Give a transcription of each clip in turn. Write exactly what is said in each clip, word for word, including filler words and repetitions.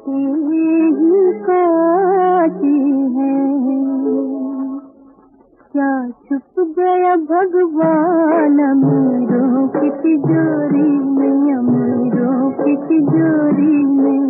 ही काटी है। क्या छुप गया भगवान अमीरों की तिजोरी में, अमीरों की तिजोरी में।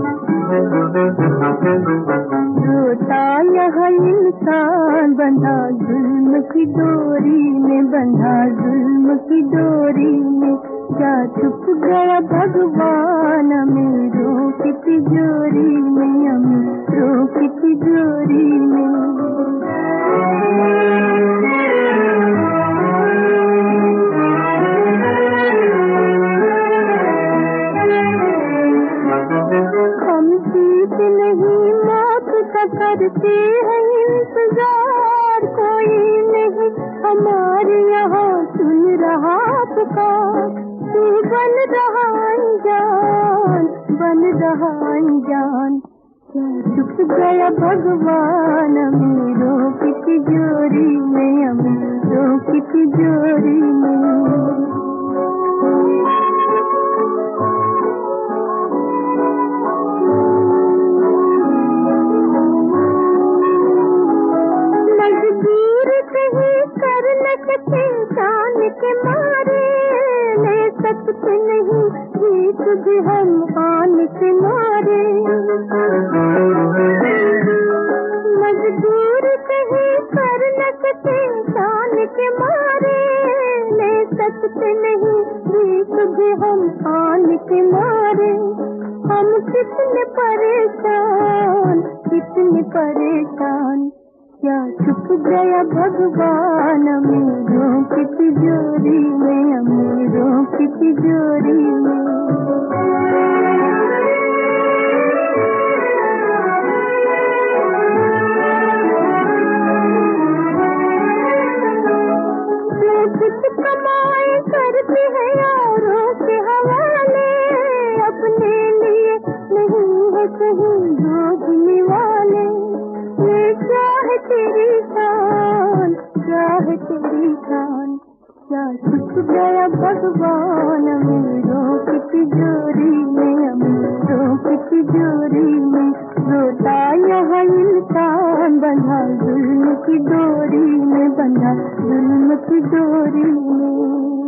रोता यहाँ इंसान बंधा जुल्म की डोरी में, बंधा जुल्म की डोरी में। क्या छुप गया भगवान अमीरों की तिजोरी में, अमीरों की तिजोरी में। हम जीत नहीं मौत का करते हैं इंतजार, कोई नहीं हमारे यहाँ सुन रहा पुकार। तू बन रहा अनजान, बन रहा अनजान। क्या छुप गया भगवान अमीरों की तिजोरी में, अमीरों की तिजोरी में। कर न सके जान के मारे, ले सकते नहीं जीत भी हम आन के मारे। मजबूर कहीं कर न सके जान के मारे, ले सकते नहीं जीत भी हम आन के मारे। हम कितने परेशान, कितने परेशान। क्या छुप गया भगवान अमीरों की तिजोरी में, अमीरों की तिजोरी में। जो कुछ कमाए करते हैं औरों के हवाले, अपने लिए नहीं है कहीं भोगने वाले। ये क्या है तेरी शान, क्या है तेरी शान। क्या छुप गया भगवान अमीरों की तिजोरी में, अमीरों की तिजोरी में। रोता यहाँ इंसान बंधा जुल्म की डोरी में, बंधा जुल्म की डोरी में।